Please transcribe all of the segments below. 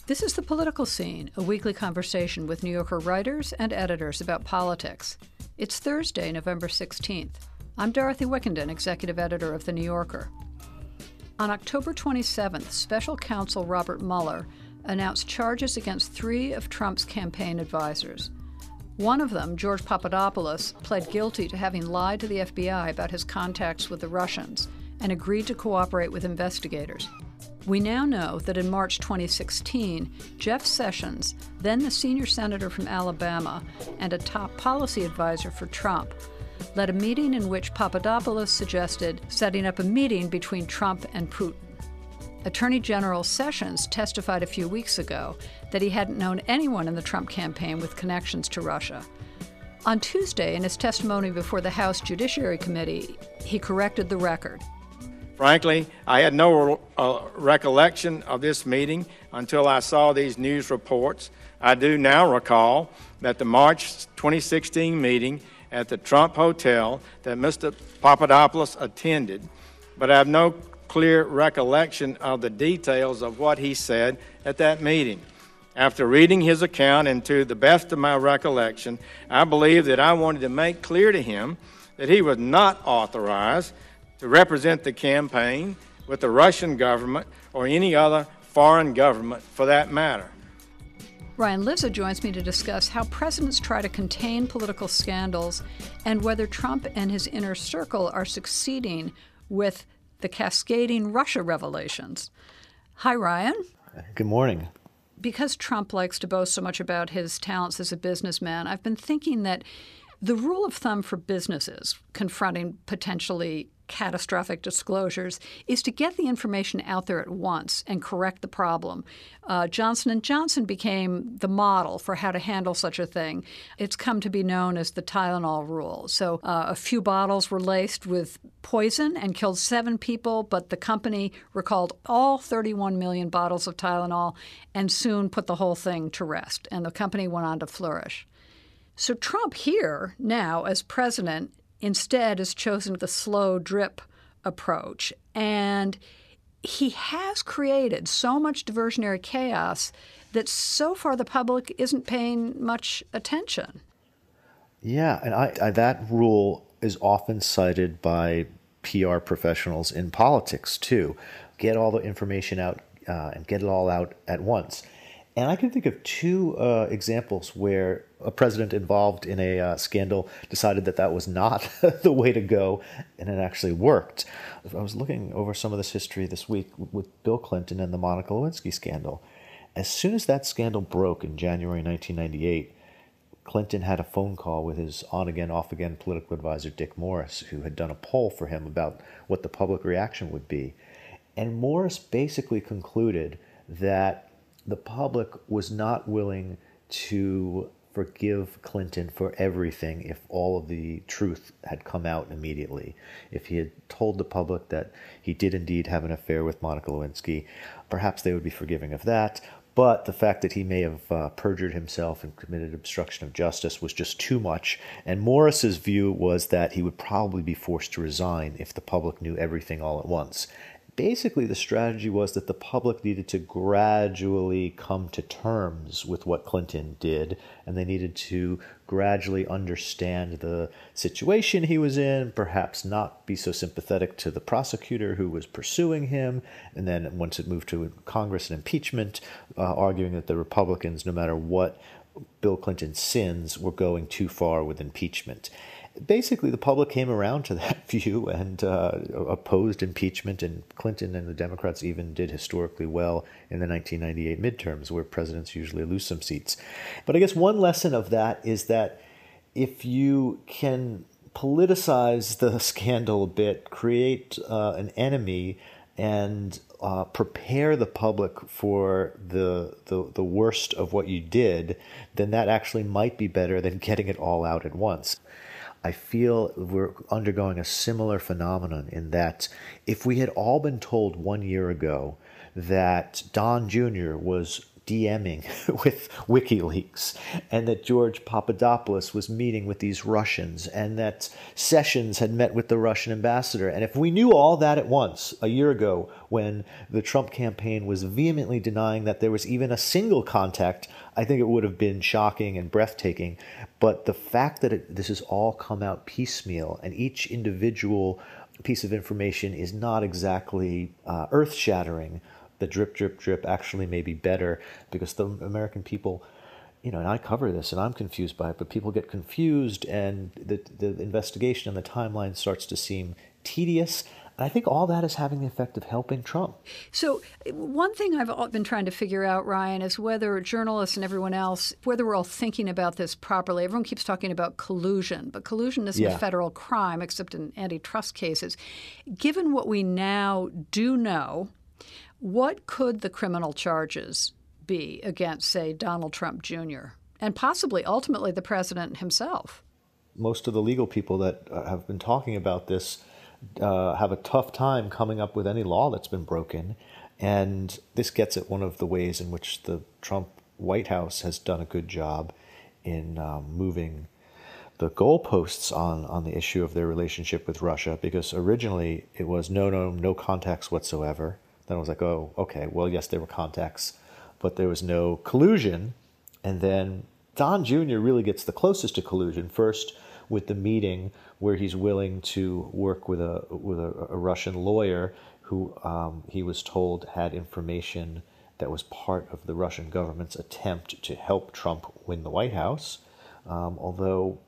This is The Political Scene, a weekly conversation with New Yorker writers and editors about politics. It's Thursday, November 16th. I'm Dorothy Wickenden, executive editor of The New Yorker. On October 27th, special counsel Robert Mueller announced charges against 3 of Trump's campaign advisors. One of them, George Papadopoulos, pled guilty to having lied to the FBI about his contacts with the Russians and agreed to cooperate with investigators. We now know that in March 2016, Jeff Sessions, then the senior senator from Alabama and a top policy advisor for Trump, led a meeting in which Papadopoulos suggested setting up a meeting between Trump and Putin. Attorney General Sessions testified a few weeks ago that he hadn't known anyone in the Trump campaign with connections to Russia. On Tuesday, in his testimony before the House Judiciary Committee, he corrected the record. Frankly, I had no recollection of this meeting until I saw these news reports. I do now recall that the March 2016 meeting at the Trump Hotel that Mr. Papadopoulos attended, but I have no clear recollection of the details of what he said at that meeting. After reading his account and to the best of my recollection, I believe that I wanted to make clear to him that he was not authorized to represent the campaign with the Russian government or any other foreign government for that matter. Ryan Lizza joins me to discuss how presidents try to contain political scandals and whether Trump and his inner circle are succeeding with the cascading Russia revelations. Hi, Ryan. Good morning. Because Trump likes to boast so much about his talents as a businessman, I've been thinking that the rule of thumb for businesses confronting potentially catastrophic disclosures is to get the information out there at once and correct the problem. Johnson & Johnson became the model for how to handle such a thing. It's come to be known as the Tylenol rule. So a few bottles were laced with poison and killed 7 people, but the company recalled all 31 million bottles of Tylenol and soon put the whole thing to rest, and the company went on to flourish. So Trump here, now as president, instead has chosen the slow drip approach. And he has created so much diversionary chaos that so far the public isn't paying much attention. Yeah, and that rule is often cited by PR professionals in politics, too. Get all the information out and get it all out at once. And I can think of 2 examples where a president involved in a scandal decided that that was not the way to go, and it actually worked. I was looking over some of this history this week with Bill Clinton and the Monica Lewinsky scandal. As soon as that scandal broke in January 1998, Clinton had a phone call with his on-again, off-again political advisor, Dick Morris, who had done a poll for him about what the public reaction would be. And Morris basically concluded that the public was not willing to forgive Clinton for everything if all of the truth had come out immediately. If he had told the public that he did indeed have an affair with Monica Lewinsky, perhaps they would be forgiving of that. But the fact that he may have perjured himself and committed obstruction of justice was just too much. And Morris's view was that he would probably be forced to resign if the public knew everything all at once. Basically, the strategy was that the public needed to gradually come to terms with what Clinton did, and they needed to gradually understand the situation he was in, perhaps not be so sympathetic to the prosecutor who was pursuing him, and then once it moved to Congress and impeachment, arguing that the Republicans, no matter what Bill Clinton's sins, were going too far with impeachment. Basically, the public came around to that view and opposed impeachment, and Clinton and the Democrats even did historically well in the 1998 midterms, where presidents usually lose some seats. But I guess one lesson of that is that if you can politicize the scandal a bit, create an enemy, and prepare the public for the worst of what you did, then that actually might be better than getting it all out at once. I feel we're undergoing a similar phenomenon in that if we had all been told 1 year ago that Don Jr. was DMing with WikiLeaks, and that George Papadopoulos was meeting with these Russians, and that Sessions had met with the Russian ambassador. And if we knew all that at once a year ago, when the Trump campaign was vehemently denying that there was even a single contact, I think it would have been shocking and breathtaking. But the fact that this has all come out piecemeal, and each individual piece of information is not exactly earth-shattering, the drip, drip, drip actually may be better, because the American people, and I cover this and I'm confused by it, but people get confused, and the investigation and the timeline starts to seem tedious. And I think all that is having the effect of helping Trump. So one thing I've been trying to figure out, Ryan, is whether journalists and everyone else, whether we're all thinking about this properly. Everyone keeps talking about collusion, but collusion isn't a federal crime except in antitrust cases. Given what we now do know, what could the criminal charges be against, say, Donald Trump Jr. and possibly ultimately the president himself? Most of the legal people that have been talking about this have a tough time coming up with any law that's been broken. And this gets at one of the ways in which the Trump White House has done a good job in moving the goalposts on the issue of their relationship with Russia, because originally it was no contacts whatsoever. Then it was like, oh, okay, well, yes, there were contacts, but there was no collusion. And then Don Jr. really gets the closest to collusion, first with the meeting where he's willing to work with a Russian lawyer who he was told had information that was part of the Russian government's attempt to help Trump win the White House. Although,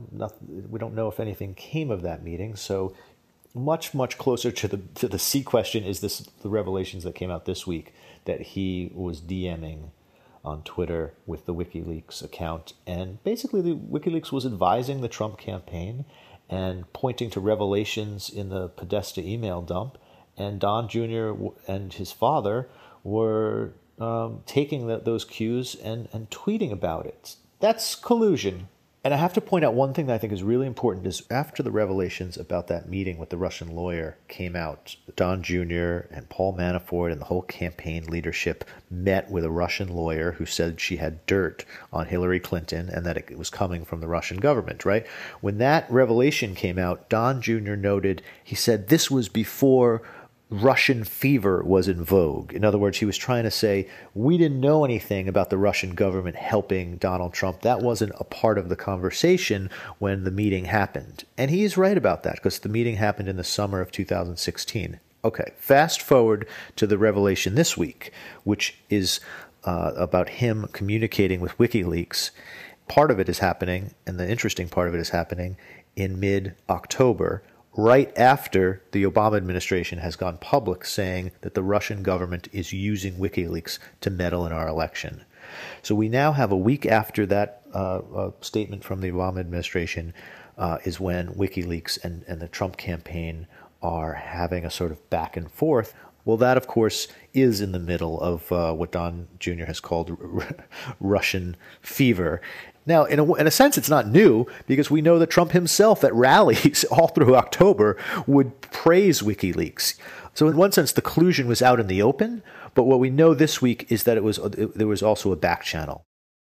we don't know if anything came of that meeting. So much closer to the C question is the revelations that came out this week, that he was DMing on Twitter with the WikiLeaks account, and basically the WikiLeaks was advising the Trump campaign and pointing to revelations in the Podesta email dump, and Don Jr. and his father were taking those cues and tweeting about it. That's collusion. And I have to point out one thing that I think is really important is after the revelations about that meeting with the Russian lawyer came out, Don Jr. and Paul Manafort and the whole campaign leadership met with a Russian lawyer who said she had dirt on Hillary Clinton and that it was coming from the Russian government, right? When that revelation came out, Don Jr. noted, he said this was before Russian fever was in vogue. In other words, he was trying to say, we didn't know anything about the Russian government helping Donald Trump. That wasn't a part of the conversation when the meeting happened. And he's right about that, because the meeting happened in the summer of 2016. Okay, fast forward to the revelation this week, which is about him communicating with WikiLeaks. Part of it is happening, and the interesting part of it is happening in mid-October, right after the Obama administration has gone public saying that the Russian government is using WikiLeaks to meddle in our election. So we now have a week after that statement from the Obama administration is when WikiLeaks and the Trump campaign are having a sort of back and forth. Well, that, of course, is in the middle of what Don Jr. has called Russian fever. Now, in a sense, it's not new, because we know that Trump himself at rallies all through October would praise WikiLeaks. So in one sense, the collusion was out in the open, but what we know this week is that there was also a back channel.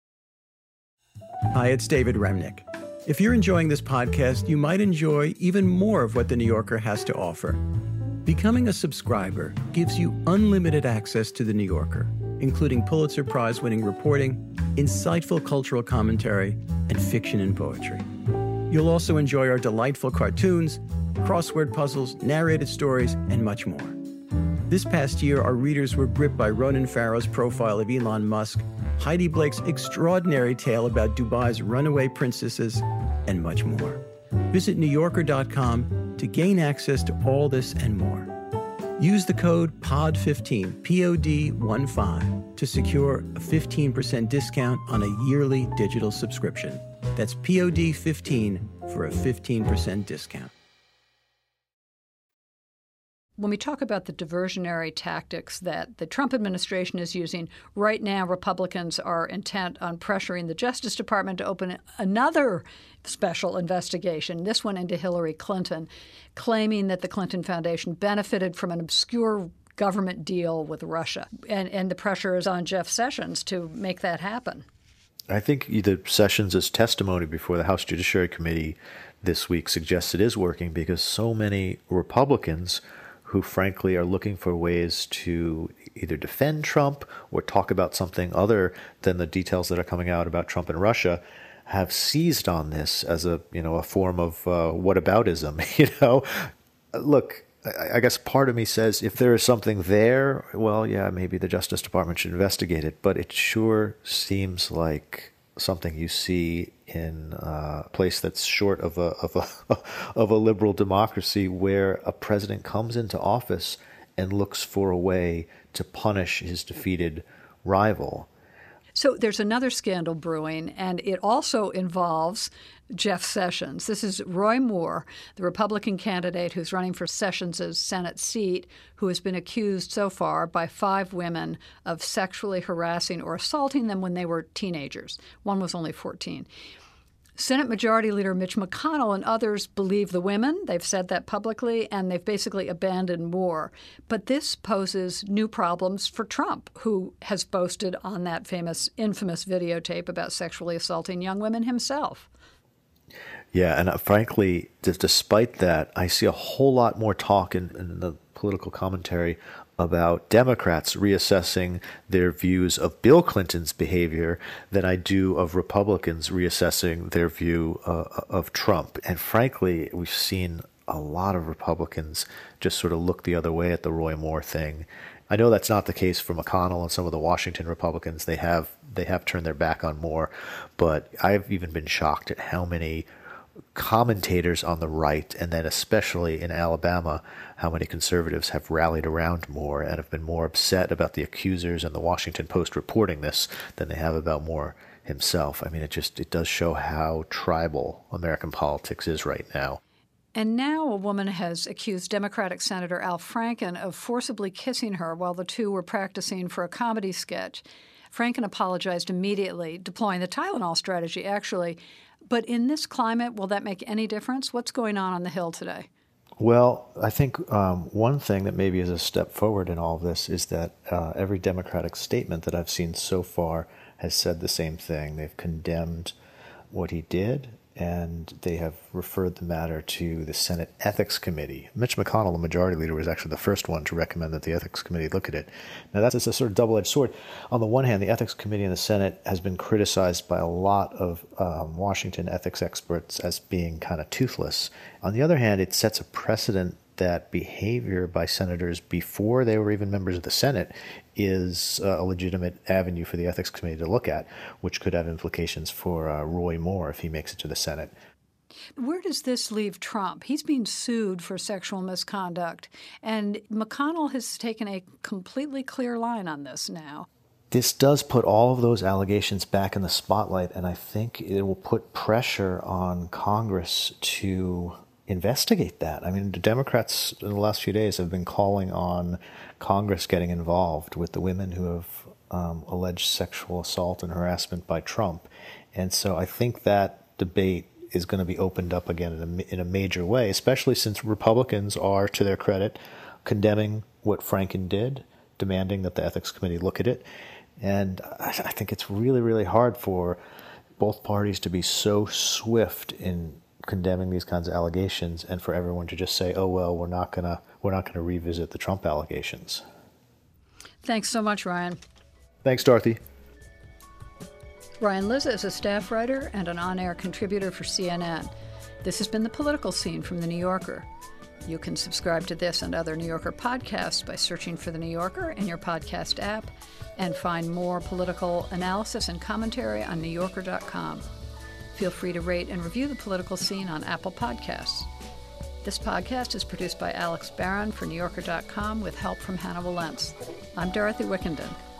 Hi, it's David Remnick. If you're enjoying this podcast, you might enjoy even more of what The New Yorker has to offer. Becoming a subscriber gives you unlimited access to The New Yorker, including Pulitzer Prize-winning reporting, insightful cultural commentary, and fiction and poetry. You'll also enjoy our delightful cartoons, crossword puzzles, narrated stories, and much more. This past year, our readers were gripped by Ronan Farrow's profile of Elon Musk, Heidi Blake's extraordinary tale about Dubai's runaway princesses, and much more. Visit NewYorker.com to gain access to all this and more. Use the code POD15, POD15, to secure a 15% discount on a yearly digital subscription. That's POD15 for a 15% discount. When we talk about the diversionary tactics that the Trump administration is using, right now Republicans are intent on pressuring the Justice Department to open another special investigation, this one into Hillary Clinton, claiming that the Clinton Foundation benefited from an obscure government deal with Russia. And the pressure is on Jeff Sessions to make that happen. I think either Sessions' testimony before the House Judiciary Committee this week suggests it is working, because so many Republicans who frankly are looking for ways to either defend Trump or talk about something other than the details that are coming out about Trump and Russia have seized on this as a form of whataboutism. Look, I guess part of me says if there is something there, well, yeah, maybe the Justice Department should investigate it. But it sure seems like something you see in a place that's short of a liberal democracy, where a president comes into office and looks for a way to punish his defeated rival. So there's another scandal brewing, and it also involves Jeff Sessions. This is Roy Moore, the Republican candidate who's running for Sessions' Senate seat, who has been accused so far by 5 women of sexually harassing or assaulting them when they were teenagers. One was only 14. Senate Majority Leader Mitch McConnell and others believe the women. They've said that publicly, and they've basically abandoned Moore. But this poses new problems for Trump, who has boasted on that infamous videotape about sexually assaulting young women himself. Yeah, and frankly, despite that, I see a whole lot more talk in the political commentary about Democrats reassessing their views of Bill Clinton's behavior than I do of Republicans reassessing their view of Trump. And frankly, we've seen a lot of Republicans just sort of look the other way at the Roy Moore thing. I know that's not the case for McConnell and some of the Washington Republicans. They have turned their back on Moore, but I've even been shocked at how many commentators on the right, and then especially in Alabama, how many conservatives have rallied around Moore and have been more upset about the accusers and the Washington Post reporting this than they have about Moore himself. I mean, it does show how tribal American politics is right now. And now a woman has accused Democratic Senator Al Franken of forcibly kissing her while the two were practicing for a comedy sketch. Franken apologized immediately, deploying the Tylenol strategy, actually. But in this climate, will that make any difference? What's going on the Hill today? Well, I think one thing that maybe is a step forward in all of this is that every Democratic statement that I've seen so far has said the same thing. They've condemned what he did, and they have referred the matter to the Senate Ethics Committee. Mitch McConnell, the majority leader, was actually the first one to recommend that the Ethics Committee look at it. Now, that's a sort of double-edged sword. On the one hand, the Ethics Committee in the Senate has been criticized by a lot of Washington ethics experts as being kind of toothless. On the other hand, it sets a precedent that behavior by senators before they were even members of the Senate is a legitimate avenue for the Ethics Committee to look at, which could have implications for Roy Moore if he makes it to the Senate. Where does this leave Trump? He's being sued for sexual misconduct, and McConnell has taken a completely clear line on this now. This does put all of those allegations back in the spotlight, and I think it will put pressure on Congress to investigate that. I mean, the Democrats in the last few days have been calling on Congress getting involved with the women who have alleged sexual assault and harassment by Trump. And so I think that debate is going to be opened up again in a major way, especially since Republicans are, to their credit, condemning what Franken did, demanding that the Ethics Committee look at it. And I think it's really, really hard for both parties to be so swift in condemning these kinds of allegations, and for everyone to just say, "Oh well, we're not gonna revisit the Trump allegations." Thanks so much, Ryan. Thanks, Dorothy. Ryan Lizza is a staff writer and an on-air contributor for CNN. This has been The Political Scene from The New Yorker. You can subscribe to this and other New Yorker podcasts by searching for The New Yorker in your podcast app, and find more political analysis and commentary on NewYorker.com. Feel free to rate and review The Political Scene on Apple Podcasts. This podcast is produced by Alex Barron for NewYorker.com with help from Hannah Walentz. I'm Dorothy Wickenden.